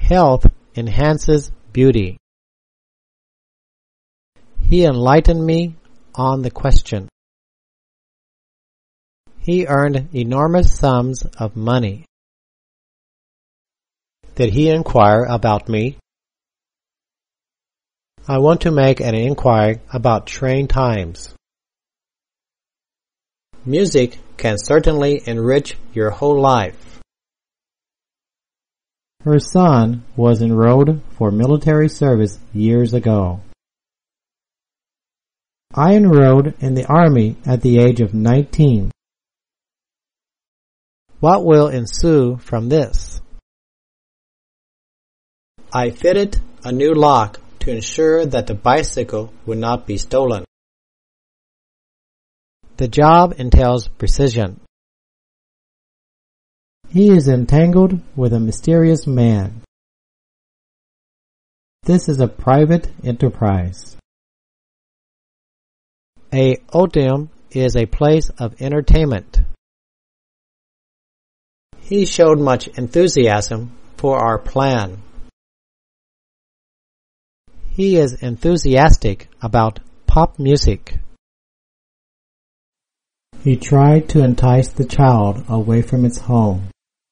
Health enhances beauty. He enlightened me on the question. He earned enormous sums of money. Did he inquire about me? I want to make an inquiry about train times. Music can certainly enrich your whole life. Her son was enrolled for military service years ago. I enrolled in the Army at the age of 19. What will ensue from this? I fitted a new lock to ensure that the bicycle would not be stolen. The job entails precision. He is entangled with a mysterious man. This is a private enterprise. A otium is a place of entertainment. He showed much enthusiasm for our plan. He is enthusiastic about pop music. He tried to entice the child away from its home.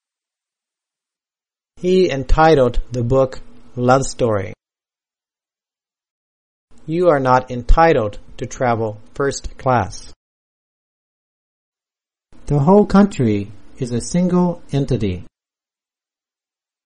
He entitled the book Love Story. You are not entitled to travel first class. The whole country is a single entity.